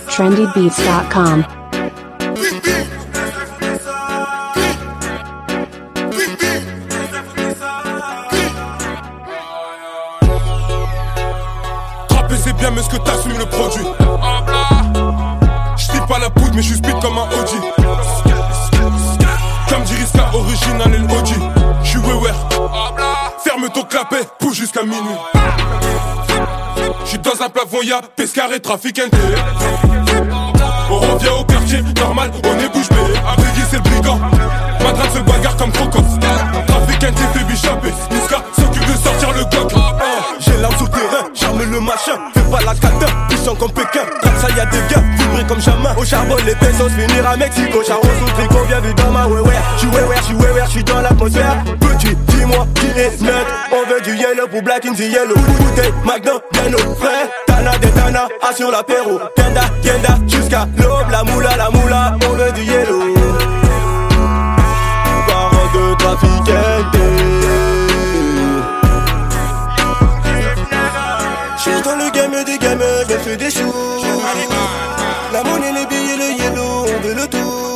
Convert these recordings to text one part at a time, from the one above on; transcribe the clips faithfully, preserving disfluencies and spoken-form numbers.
trendy beats dot com. Trapper c'est bien mais est-ce que t'assumes le produit? J'tire pas la poudre mais j'suis speed comme un O G. Comme dit Riska, original et le O G. J'suis wewer. Ferme ton clapet, pousse jusqu'à minuit. J'suis dans un plafond, y'a pescar et trafic N T. On revient au quartier, normal, on est bouche bée. Abrégui c'est le brigand, Madrid se bagarre comme Croco. Trafic N T fait bichapper, Niska s'occupe de sortir le coq. J'ai l'arme sous le terrain, j'arme le machin. Fais pas la cata, puissant comme Pékin. Comme ça y'a des gars, vibrés comme jamais. Au charbon les pesos, finir à Mexico. Charbon sous le tricot, bien vu dans ma wewer. J'suis wewer, j'suis wewer, j'suis dans l'atmosphère. Petit, dis-moi qui est net. On veut du yellow pour black in the yellow. Bouteille, Magnum, bien au frais. Tana des Tana, assure l'apéro. Kenda, Kenda, jusqu'à l'aube. La moula, la moula, on veut du yellow. Parents de trafic N T. J'suis dans le game des gamins, je fais des choux. La monnaie, les billets, le yellow, on veut le tout.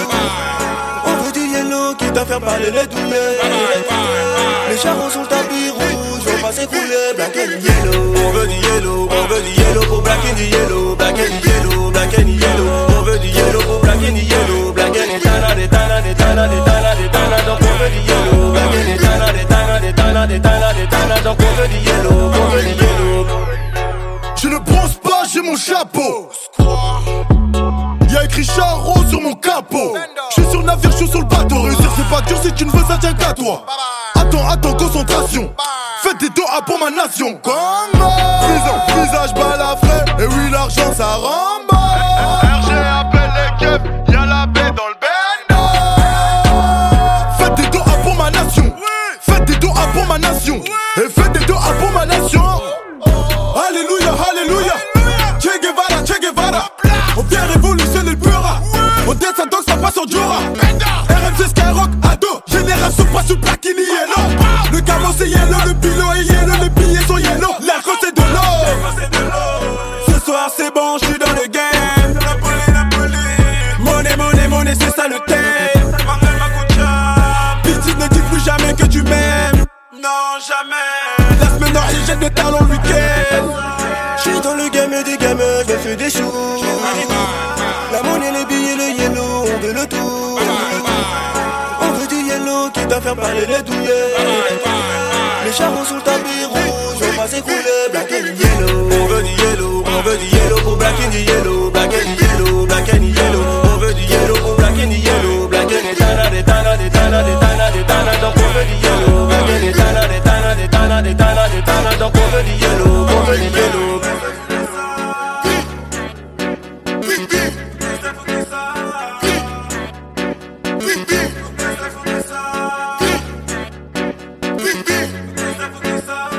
On veut du yellow, quitte à faire parler les douilles. Les charros sur le tapis rouge, vont pas s'écrouler, black and yellow. On veut du yellow, on veut du yellow pour black and yellow, black and yellow, black and yellow. On veut du yellow pour black and yellow, black and tana, des tana, des tana, des tana, des tana. Donc on veut du yellow, black and tana, des tana, des tana, des tana, des tana. Donc on veut du yellow, on veut du yellow. Je ne bronze pas, j'ai mon chapeau. Y'a écrit Charo sur mon capot. J'suis sur le navire, j'suis sur le bateau. Réussir c'est pas dur, si tu ne veux ça tient qu'à toi. Attends, attends, concentration. Faites des doigts pour ma nation. Combat. Visant, visage balafré. Et oui, l'argent ça rembat. R G appelle les keufs, y'a la baie dans le bendo. Faites des doigts pour ma nation. Faites des doigts pour ma nation. Et faites des doigts pour ma nation. Alléluia, alléluia. Che Guevara, Che Guevara. On vient révolutionner le pura. On descend donc ça passe en Jura. R M C Skyrock, ado. Génération pas sous plaquini yellow. Le camo c'est yellow, le pilot est yellow. Les billets sont yellow, l'alcool c'est de l'eau. Ce soir c'est bon, j'suis dans le game. Monnaie, monnaie, monnaie, c'est ça le thème. Piti ne dis plus jamais que tu m'aimes. Non, jamais. La semaine noire, il jette de talons le week-end. J'suis dans le game des gamins, je fais des choux. La monnaie, les billets, le yellow, on veut le tout. On veut du yellow, quitte à faire parler les douillets. Les charros sur le tapis rouge, vont pas s'écrouler, black and yellow. On veut du yellow, on veut du yellow pour black and yellow, black and yellow, black and yellow. On veut du yellow pour black and yellow, black and tana, des tana, des tana, des tana, des tana. Donc on veut du yellow, black and tana, des tana, des tana, des tana, des tana. Donc on veut du yellow, on veut du yellow.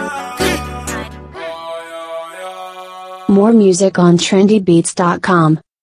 More music on trendy beats dot com.